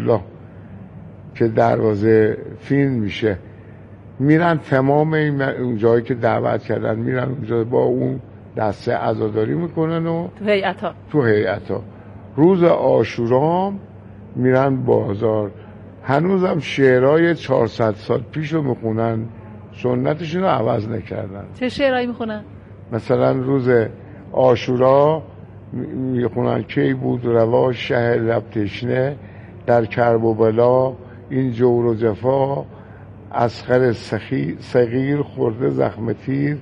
الله که دروازه فیلم میشه، میرن تمام اون جایی که دعوت کردن میرن اونجا با اون دسته عزاداری میکنن و تو هیئت‌ها. روز عاشورا میرن بازار، هنوزم شعرهای 400 سال پیش رو میخونن، سنتشون رو عوض نکردن. چه شعرهایی میخونن؟ مثلا روز عاشورا میخونن کی بود روا شه لب تشنه، در کرب و بلا این جور و جفا، اصغر صغیر خورده زخم تیر،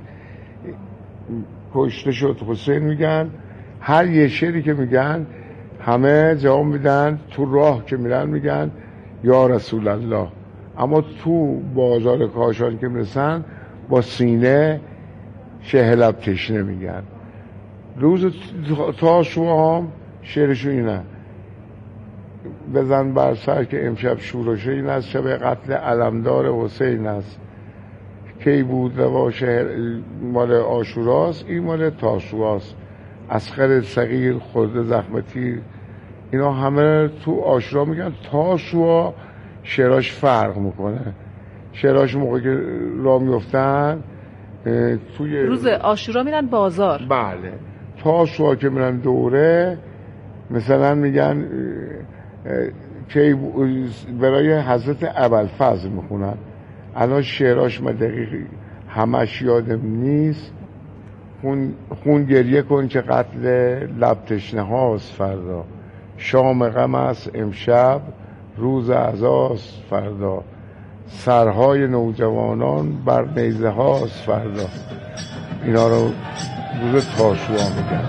کشته شد حسین. میگن هر یه شعری که میگن همه جواب میدن، تو راه که میرن میگن یا رسول الله، اما تو بازار کاشان که میرسن با سینه شه لب تشنه میگن. روز تاسوعا هم شعرشون اینه، بزن بر سر که امشب شورش این است، شب قتل علمدار حسین است، کی بود روا شهر مال عاشوراست، این مال تاسوعاست، اصغر صغیر خورده زخم تیر. اینا همه تو عاشورا میگن. تاسوعا شعراش فرق میکنه، شعراش موقع که راه میفتن توی روز عاشورا میرن بازار. بله. تاسوعا که میرن دوره مثلا میگن که برای حضرت ابوالفضل میخونن. الان شعراش من دقیق همش یادم نیست. خون گریه کن که قتل لب تشنه هاست فردا، شام غم است امشب روز عزاست فردا، سرهای نوجوانان بر نیزه هاست فردا. اینا رو روز تاسوعا میگن.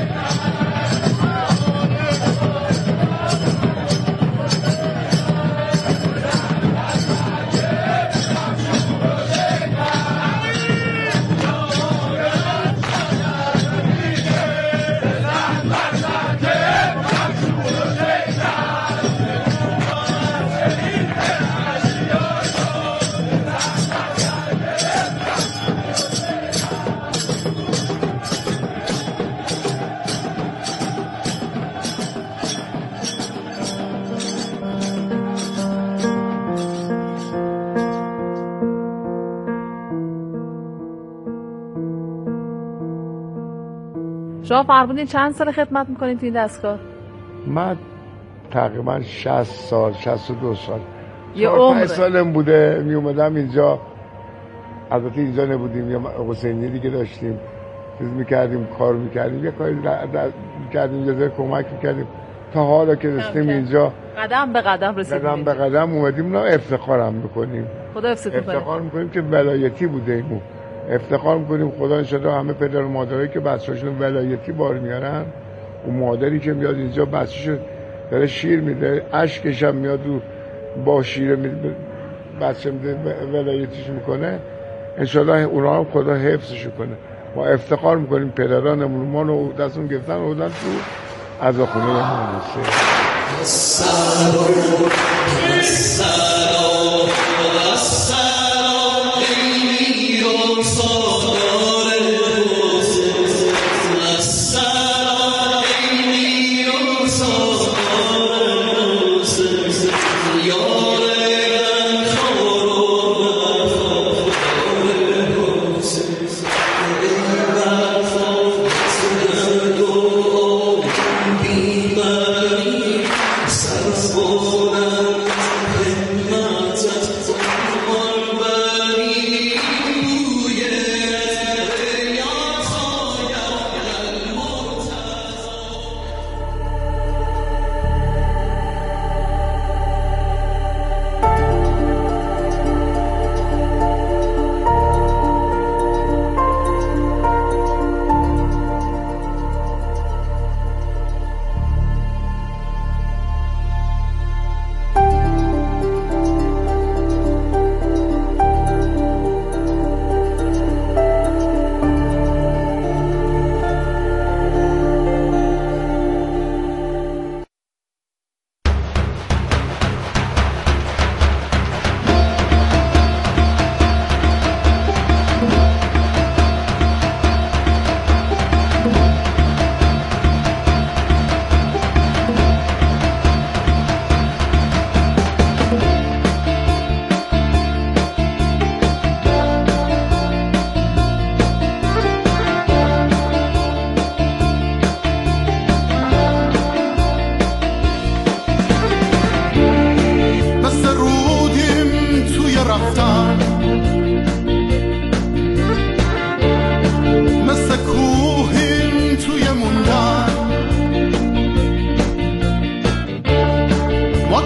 شما فرمودین چند سال خدمت میکنین تو این دستگاه؟ من تقریبا 60 سال 62 سال یه عمر سالم بوده می اومدم اینجا. البته اینجا نبودیم، یا حسینی دیگه داشتیم، چیز میکردیم، کار میکردیم، یه کاری میکردیم، یه ذره کمک میکردیم تا حالا که رسیدیم اینجا. قدم به قدم رسیدیم، قدم به قدم اومدیم. نه افتخارم میکنیم، خدا افتخار میکنیم که ولایتی بودیم. افتخار میکنیم خدا انشاءالله همه پدر و مادرایی که بچه‌هاشون ولایتی بار میارن، اون مادری که میاد اینجا بچه‌شو داره شیر میده، اشکش هم میاد رو با شیر بچه میده ولایتیش میکنه، انشاءالله اونا هم خدا حفظش کنه. ما افتخار میکنیم پدرانمون ما رو دستون گرفتن و بودن تو عزاخونه ما.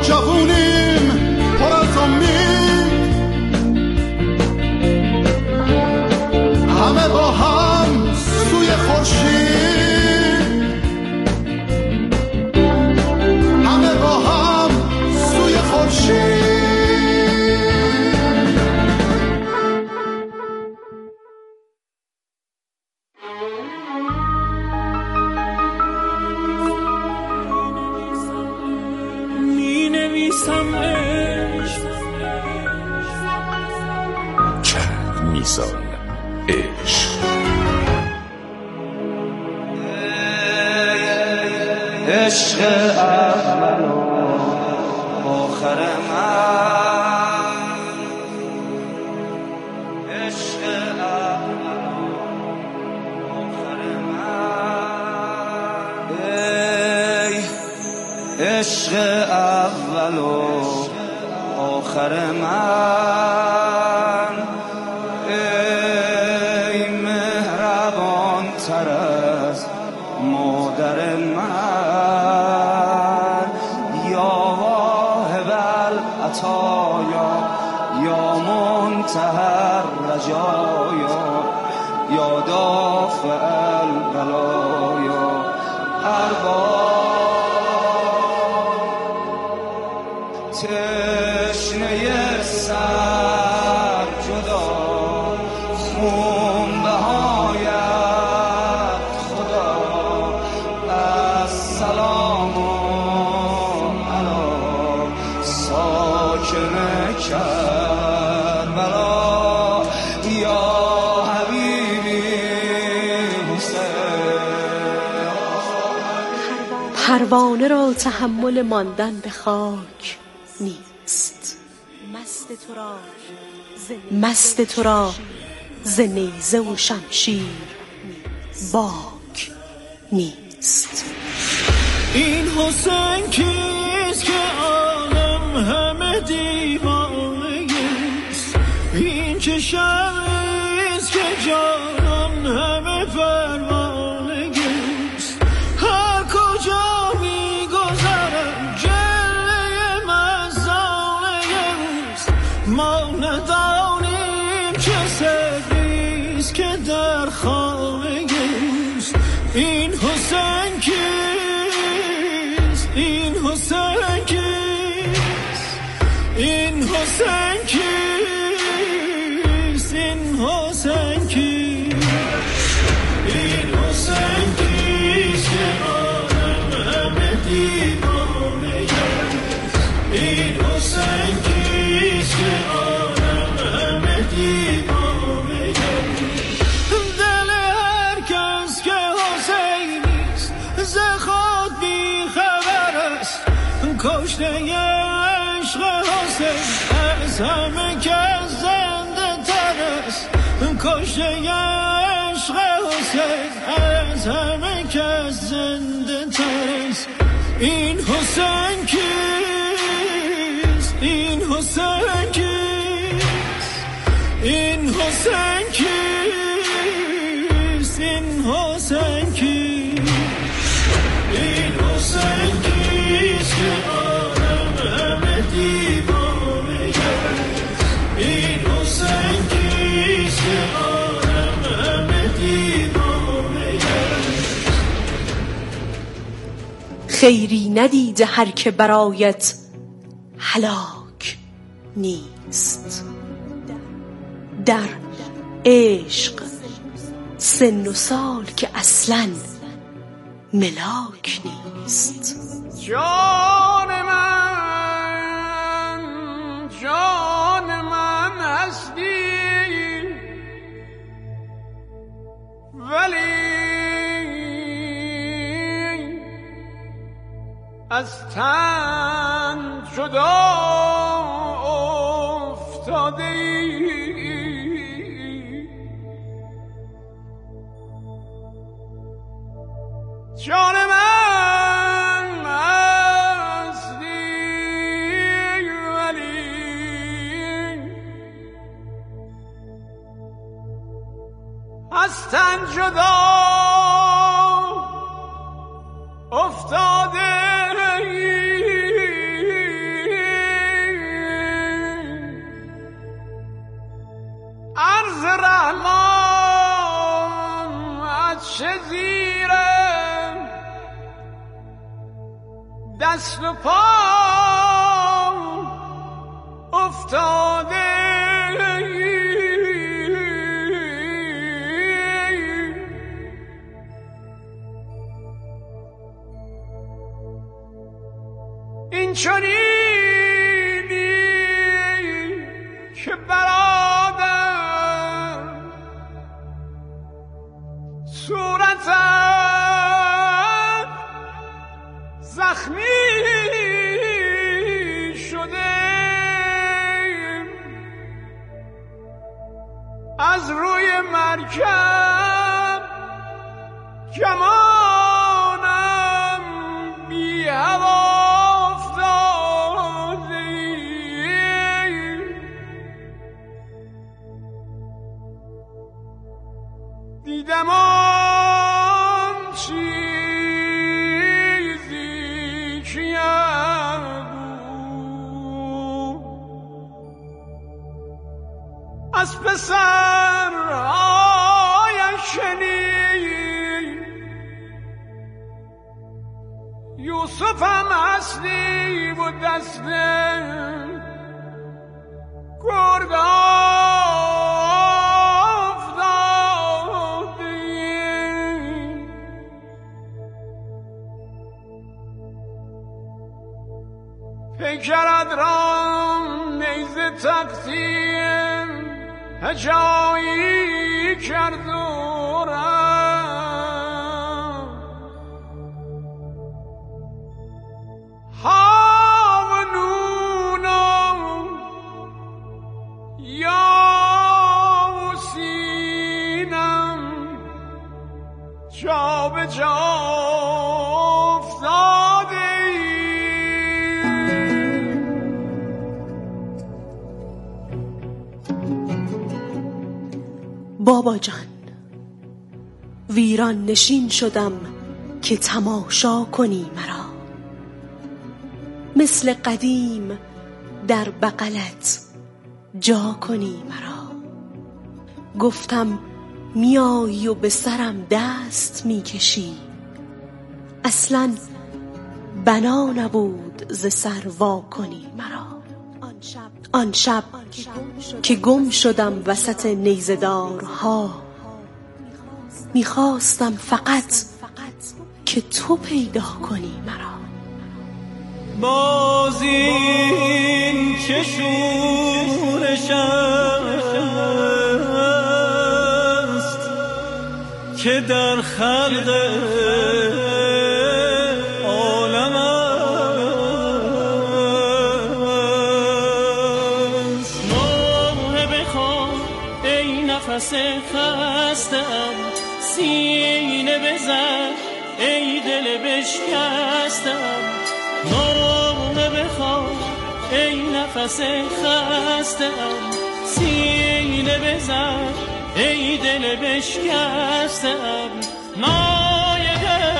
جوونیم پر از امید، همه با هم سوی خورشید، همه با هم سوی خورشید. میزان عشق. عشق اول و آخر من، عشق اول و آخر من، ای عشق اول و آخر من، ای مهربان تر از مادر من، یا واهب العطایا یا منتهی الرجایا یا دافع البلایا، ارباب تشنه سر جدا خون بهایت خدا، السلام علی ساکن کربلا، یا حبیبی حسین. پروانه را تحمل ماندن به خاک نیست، مست تو را ز نیزه و شمشیر باک نیست. این حسین کیست که عالم همه دیوانه است؟ این چه شمعیست که جانان همه پروانه است؟ هر کجا میگذرم جلوه مزانه است، ما ندانیم چه سریست که در خانه است. این حسین کیست؟ این حسین کیست؟ این حسین کیست؟ این حسین کیست؟ این حسین کیست که آدم همه دیوانه است؟ این حسین کیست که آدم همه دیوانه است؟ دل هر کس که حسینیست ز خود بی خبر است، کشته عشق حسین از همه کس زنده تر است، کشته عشق حسین از همه کس زنده تر است. این حسین کیست؟ این حسین کیست؟ این حسین کیست؟ این حسین کیست؟ این حسین کیست که آدم همه دیوانه است؟ این حسین کیست که آدم همه دیوانه است؟ خیری ندیده هر که برایت هلاک نیست. در عشق سن و سال که اصلاً ملاک نیست. جان من هستی ولی از تن جدا افتاده ای. جان من هستی ولی از تن جدا افتاده ای. چه زیر دست و پا افتاده این چنینی که برادر صورتت زخمی شده از روی مرکب کمانم بی هوا دیدم آن چیزی که بود از پسرهایش شنید یوسف هم اصلی و دست گرگان پیکرد رام نیزه تقسیم هجایی کرد و رفت ها و نونم یا و سینم جا به جا افتاده بابا جان ویران نشین شدم که تماشا کنی مرا مثل قدیم در بغلت جا کنی مرا گفتم میایی و به سرم دست میکشی اصلا بنا نبود ز سر وا کنی مرا آن شب که گم شدم وسط نیزه‌دارها میخواستم فقط که تو پیدا کنی مرا باز این که شورش است که در خلق عالم است نوحه بخواه ای نفس خستم سینه بزن ای دل بشکستم نوحه بخواه ای نفس خستم سینه بزن ای دل بشکستم نایه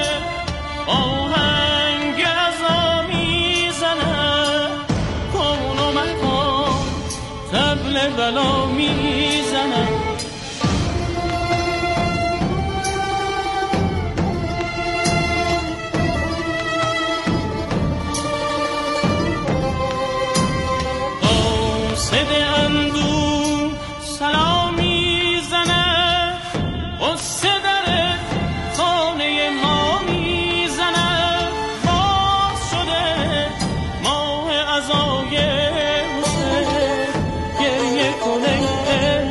آهنگ ازا میزنم کون و مکان طبل بلا میزنم گریه کنه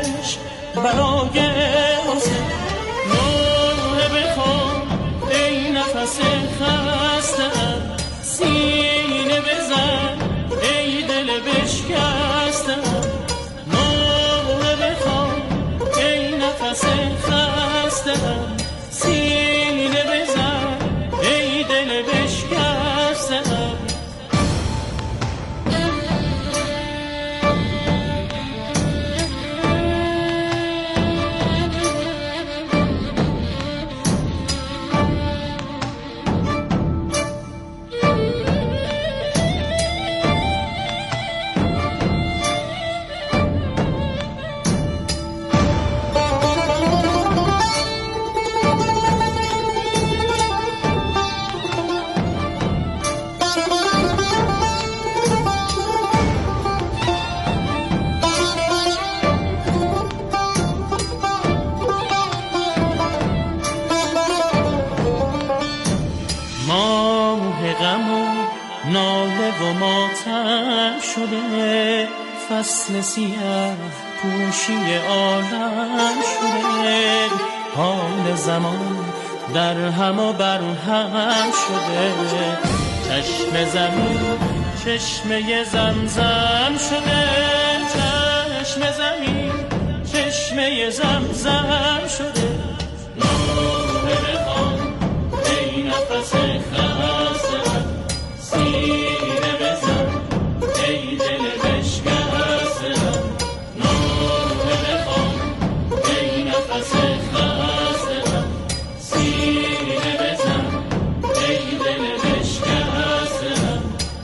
عالم شده، فصل سیاه پوشی عالم شده، حال زمان در هم و بر هم شده، چشم زمین چشمه زمزم شده، چشم زمین چشمه زمزم شده. نوبه بخوام ای نفس خسته، سینه بزن ای دل بشکسته، نوبه بخوام ای نفس خسته، سینه بزن ای دل بشکسته.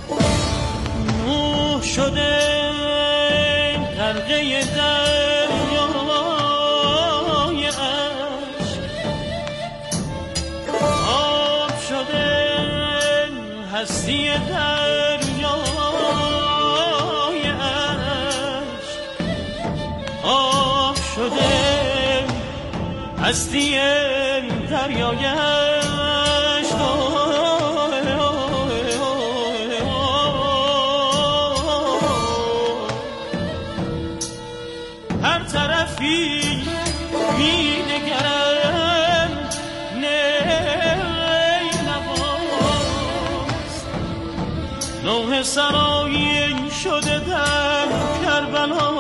نوح شده غرقه دریای عشق، آب شده هستی دریای عشق، آب شده هستی دریای عشق. هر طرفی می‌نگرم نواست، نوح سرایی شده در کربلا،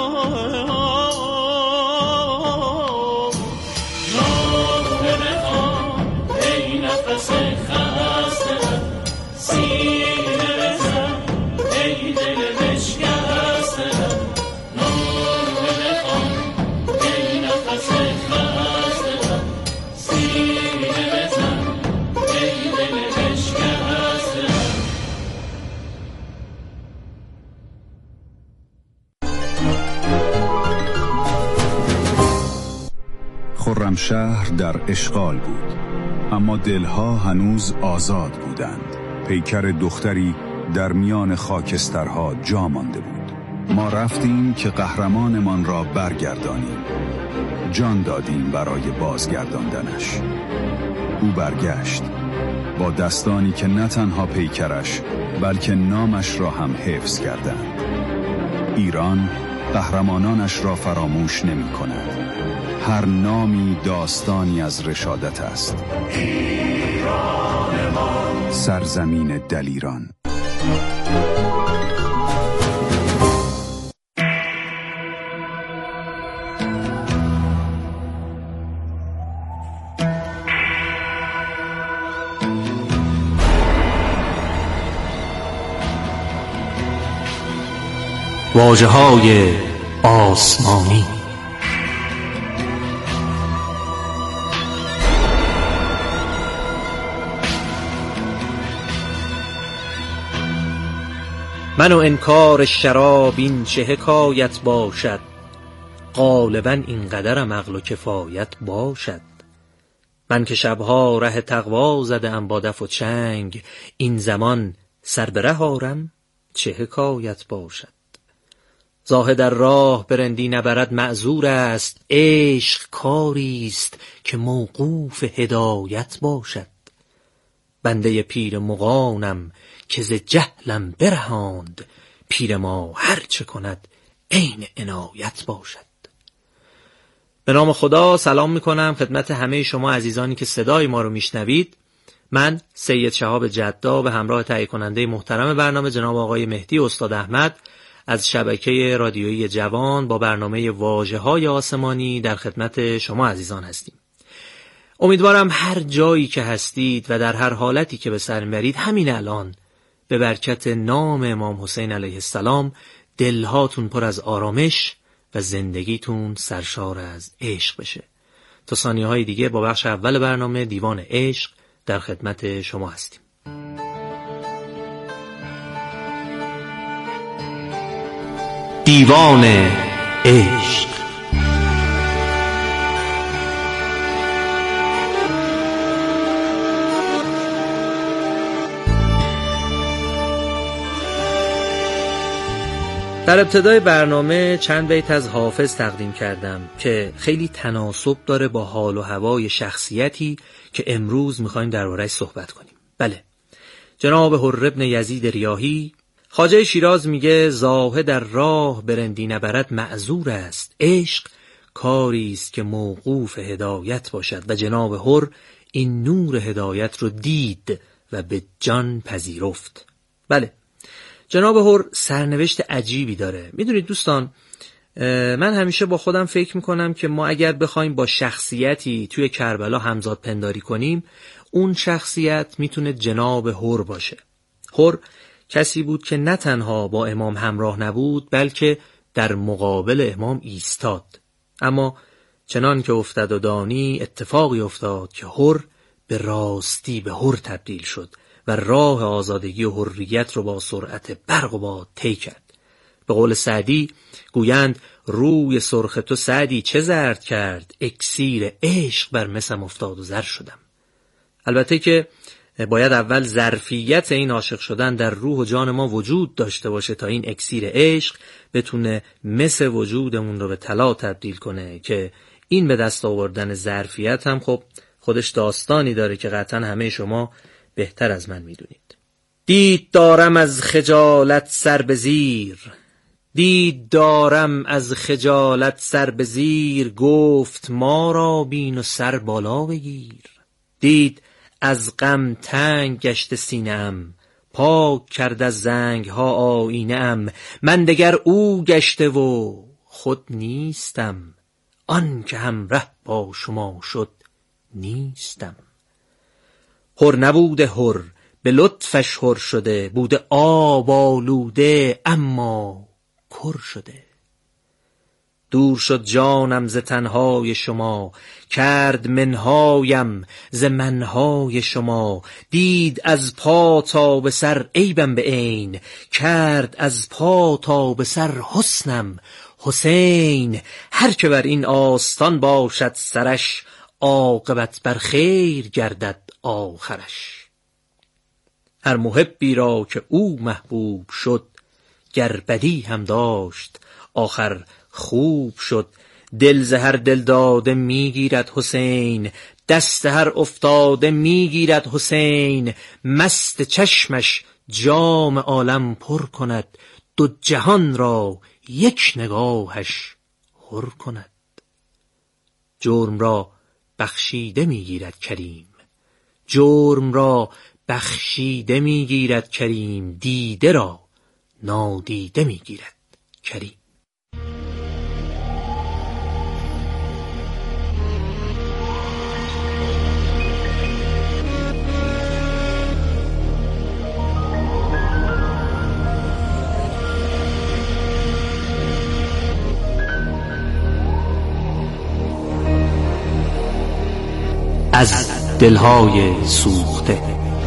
نوح بخوام ای نفس خسته، سینه بزن ای دل بشکسته، نوح بخوام ای نفس خسته، سینه بزن ای دل بشکسته. خرمشهر در اشغال بود، اما دلها هنوز آزاد بودند. پیکر دختری در میان خاکسترها جا مانده بود. ما رفتیم که قهرمانمان را برگردانیم، جان دادیم برای بازگرداندنش. او برگشت با دستانی که نه تنها پیکرش بلکه نامش را هم حفظ کردند. ایران قهرمانانش را فراموش نمی کند. هر نامی داستانی از رشادت است. ایران ما، سرزمین دلیران. واژه‌های آسمانی. من و انکار شراب این چه حکایت باشد، غالباً اینقدرم عقل و کفایت باشد. من که شبها ره تقوا زدم با دف و چنگ، این زمان سر به ره آرم چه حکایت باشد. زاهد در راه برندی نبرد معذور است، عشق کاریست که موقوف هدایت باشد. بنده پیر مغانم که ز جهلم برهاند، پیر ما هر چه کند عین عنایت باشد. به نام خدا سلام میکنم خدمت همه شما عزیزانی که صدای ما رو میشنوید. من سید شهاب جدا به همراه تهیه کننده محترم برنامه جناب آقای مهدی استاد احمد از شبکه رادیویی جوان با برنامه واژه‌های آسمانی در خدمت شما عزیزان هستیم. امیدوارم هر جایی که هستید و در هر حالتی که به سر میبرید همین الان به برکت نام امام حسین علیه السلام دلهاتون پر از آرامش و زندگیتون سرشار از عشق بشه. تا ثانیه‌های دیگه با بخش اول برنامه دیوان عشق در خدمت شما هستیم. دیوان عشق. در ابتدای برنامه چند بیت از حافظ تقدیم کردم که خیلی تناسب داره با حال و هوای شخصیتی که امروز میخوایم درباره‌اش صحبت کنیم. بله، جناب حر ابن یزید ریاحی خواجه شیراز میگه زاهد در راه برندی نبرد معذور است. عشق کاری است که موقوف هدایت باشد و جناب حر این نور هدایت رو دید و به جان پذیرفت. بله، جناب حر سرنوشت عجیبی داره. میدونید دوستان، من همیشه با خودم فکر میکنم که ما اگر بخوایم با شخصیتی توی کربلا همزاد پنداری کنیم، اون شخصیت میتونه جناب حر باشه. حر کسی بود که نه تنها با امام همراه نبود، بلکه در مقابل امام ایستاد. اما چنان که افتاد و دانی، اتفاقی افتاد که حر به راستی به حر تبدیل شد و راه آزادگی و حریت رو با سرعت برق و باد طی کرد. به قول سعدی گویند روی سرخ تو سعدی چه زرد کرد، اکسیر عشق بر مسم افتاد و زر شدم. البته که باید اول ظرفیت این عاشق شدن در روح و جان ما وجود داشته باشه تا این اکسیر عشق بتونه مس وجودمون رو به طلا تبدیل کنه، که این به دست آوردن ظرفیت هم خب خودش داستانی داره که قطعا همه شما بهتر از من میدونید. دید دارم از خجالت سر به زیر، دید دارم از خجالت سر به زیر، گفت ما را بین و سر بالا بگیر. دید از غم تنگ گشت سینه‌ام، پاک کرد از زنگ ها آینه‌ام. من دگر او گشته و خود نیستم، آن که همره با شما شد نیستم. حر نبوده حر به لطفش حر شده، بوده آب آلوده اما کر شده. دور شد جانم ز تنهای شما، کرد منهایم ز منهای شما. دید از پا تا به سر عیبم به عین، کرد از پا تا به سر حسنم حسین. هر که بر این آستان باشد سرش، عاقبت بر خیر گردد آخرش. هر محبی را که او محبوب شد، گر بدی هم داشت آخر خوب شد. دل ز هر دل داده میگیرد حسین، دست هر افتاده میگیرد حسین. مست چشمش جام عالم پر کند، دو جهان را یک نگاهش حر کند. جرم را بخشیده میگیرد کریم، جرم را بخشیده میگیرد کریم. دیده را نادیده میگیرد کریم. از دلهای سوخته.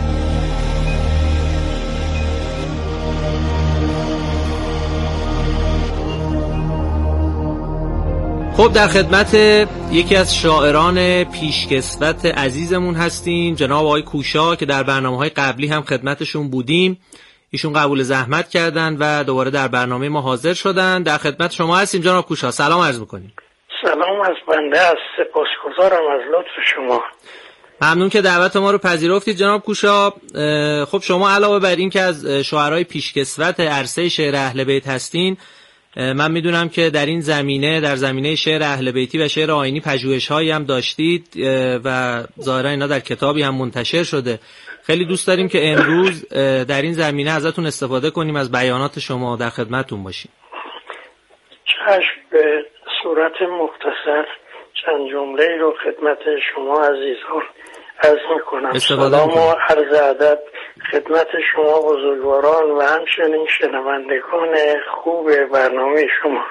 خب در خدمت یکی از شاعران پیشکسوت عزیزمون هستیم، جناب آقای کوشا، که در برنامه‌های قبلی هم خدمتشون بودیم. ایشون قبول زحمت کردن و دوباره در برنامه ما حاضر شدن. در خدمت شما هستیم جناب کوشا، سلام عرض می‌کنیم. سلام از بنده است، سپاسگزارم از لطف شما. ممنون که دعوت ما رو پذیرفتید جناب کوشا. خب شما علاوه بر این که از شاعرای پیشکسوت عرصه شعر اهل بیت هستین، من میدونم که در این زمینه، در زمینه شعر اهل بیتی و شعر آیینی پژوهش‌هایی هم داشتید و ظاهرا اینا در کتابی هم منتشر شده. خیلی دوست داریم که امروز در این زمینه ازتون استفاده کنیم، از بیانات شما در خدمتتون باشیم. چشم، به صورت مختصر چند جمله رو خدمت شما عزیزان عرض میکنم. سلام و عرض ادب خدمت شما بزرگواران و همچنین شنوندگان خوب برنامه شما.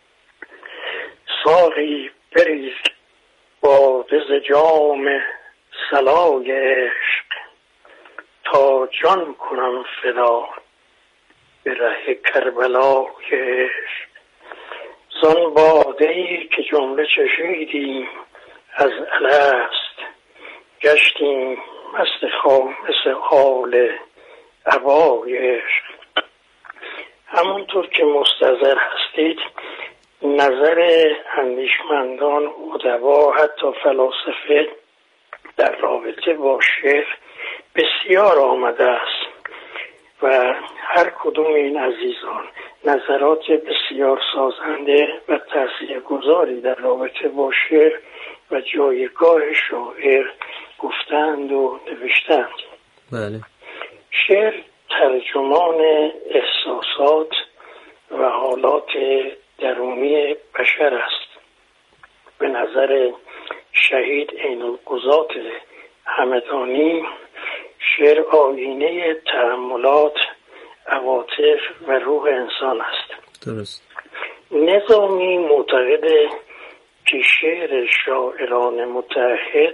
ساقی بریز باده ز جام صلای عشق، تا جان کنم فدا به ره کربلای عشق. زان باده‌ای که جمله چشیدیم از الست، گشتیم مست خامس حال عبای عشق. همونطور که مستظر هستید، نظر اندیشمندان، ادبا، حتی فلاسفه در رابطه با شعر بسیار آمده است. و هر کدوم این عزیزان نظرات بسیار سازنده و تاثیرگذاری در رابطه با شعر و جایگاه شاعر گفتند و نوشتند. بله. شعر ترجمان احساسات و حالات درونی بشر است. به نظر شهید عین‌القضات همدانی شعر آینه تأملات، عواطف و روح انسان است. درست. نظامی معتقده که شعر شاعران متعهد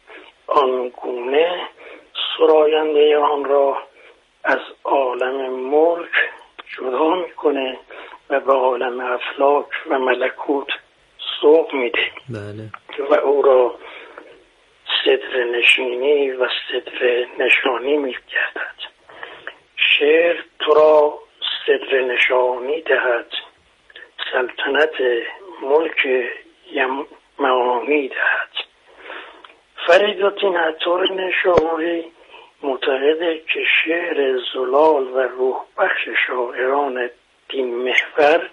آنگونه سراینده آن را از عالم ملک جدا میکنه و به عالم افلاک و ملکوت سوق میده. بله. و او را صدر نشینی و صدر نشانی میگردد. شعر تو را صدر نشانی دهد، سلطنت ملک معانی دهد. فریدالدین عطار نشابوری معتقده که شعر زلال و روح بخش شاعران دین محور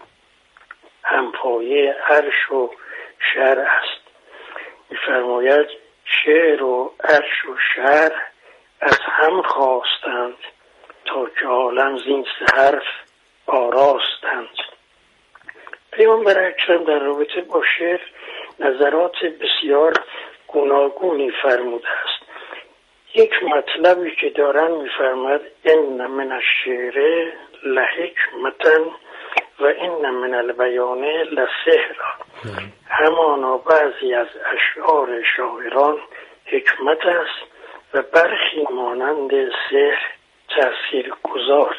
همپایه عرش و شعر است. می‌فرماید شعر و عرش و شعر از هم خواستند تا که عالم زین سه حرف آراستند. پیامبر اکرم در رابطه با شعر نظرات بسیار گوناگونی فرموده است. یک مطلبی که دارن میفرماد ان من الشعر لحکمة و ان من البیان لسحر. همانا بعضی از اشعار شاعران حکمت است و برخی مانند سحر تأثیر گذار.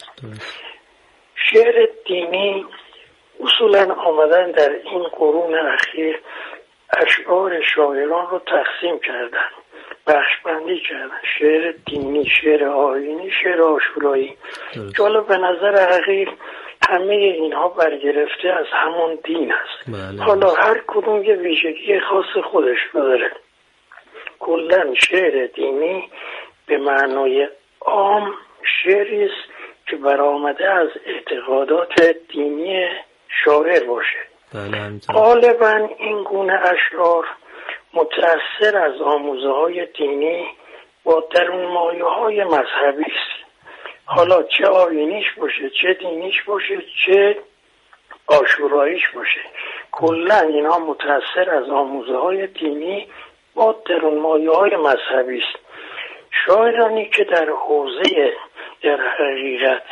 شعر دینی اصولا آمدن در این قرون اخیر اشعار شاعران رو تقسیم کردن، بخش بندی کردن. شعر دینی، شعر آیینی، شعر عاشورایی، که حالا به نظر حقیق همه اینها برگرفته از همون دین است. بله. حالا هر کدوم یه ویژگی خاص خودش داره. کلا شعر دینی به معنای عام شعری است که برآمده از اعتقادات دینی شاعر باشه. غالبا این گونه اشعار متأثر از آموزه های دینی با درون مایه های مذهبی است. حالا چه آیینیش باشه، چه دینیش باشه، چه عاشوراییش باشه، کلا اینا متأثر از آموزه های دینی با درون مایه های مذهبی است. شاعرانی که در حوزه در حقیقت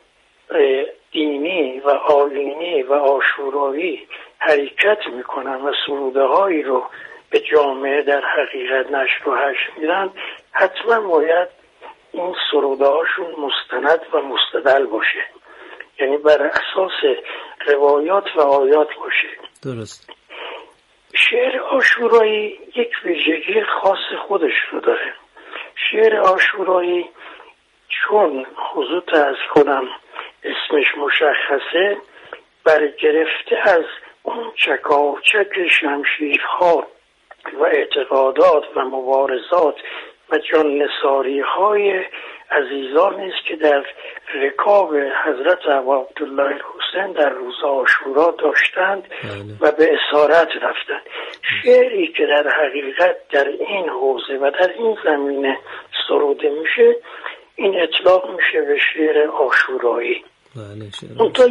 دینی و آیینی و عاشورایی حرکت میکنن و سروده هایی رو به جامعه در حقیقت نشر و حشر میدن، حتما باید این سروده هاشون مستند و مستدل باشه، یعنی بر اساس روایات و آیات باشه. درست. شعر عاشورایی یک ویژگی خاص خودش رو داره. شعر عاشورایی چون خصوص از کنم اسمش مشخصه، برگرفته از اون چکاچک شمشیرها و اعتقادات و مبارزات و جان نثاری های عزیزانی است که در رکاب حضرت ابا عبدالله الحسین در روز عاشورا داشتند و به اسارت رفتند. شعری که در حقیقت در این حوزه و در این زمینه سروده میشه، این اطلاق میشه به شعر عاشورایی. اون تا